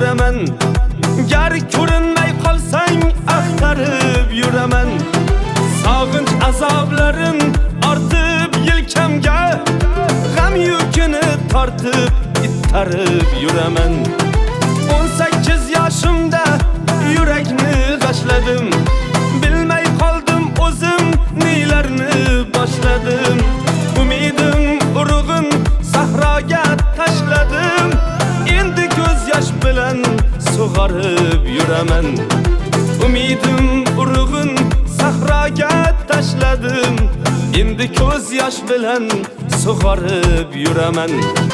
yuraman. Gar ko'rinmay qolsang axtarib yuraman. Sog'inch azoblarim ortib yelkamga, g'am yukini tortib ittarib yuraman. 18 yoshimda yurakni g'ashladim, bilmay qoldim o'zim nelarni boshladim. Umidim urug'in sahroga tashladim, endi ko'z yosh bilan sug'orib yuraman. Umidim urug'in sahroga tashladim, endi ko'z yosh bilan sug'orib yuraman.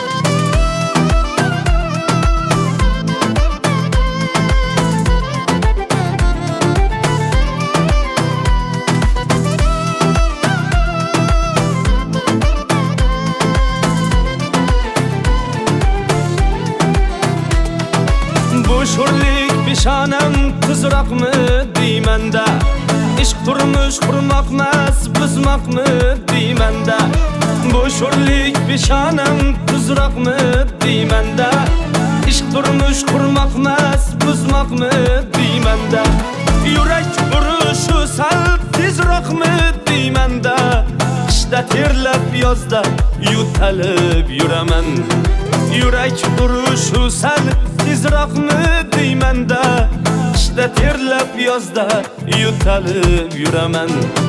Sho'rlik peshonam tuzroqmi deymanda, ishq turmush qurmoqmas buzmoqmi deymanda. Bu sho'rlik peshonam tuzroqmi deymanda, ishq turmush qurmoqmas buzmoqmi deymanda. Yurak urushi sal tezroqmi deymanda, qishda terlab yozda yutalib yuraman. Yurak urushi sal tezroqmi deymanda, qishda terlab yozda yutalib yuraman.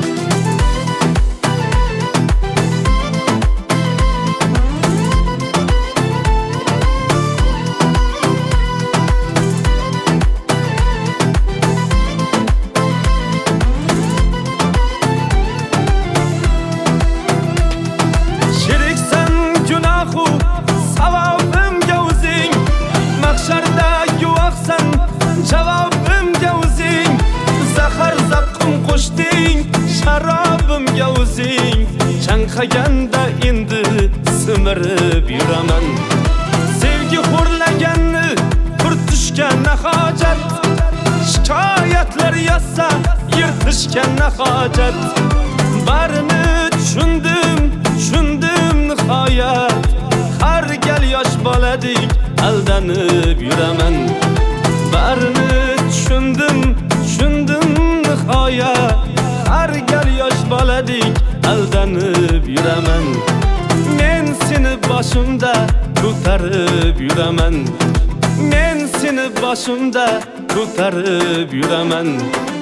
Sheriksan gunohu savobimga o'zing, mahsharda guvohsan javobimga o'zing. Zahar zaqqum qo'shding sharobimga o'zing, chanqaganda endi simirib yuraman. Sevgi xo'rlaganni qurtishga na hojat, shikoyatlar yozsa yirtishga na hojat. Barini tushundim nihoyat, har gal yosh boladek aldanib yuraman. Barini tushundim nihoyat, har gal yosh boladek aldanib yuraman. Men seni boshimda ko'tarib yuraman. Men seni boshimda ko'tarib yuraman.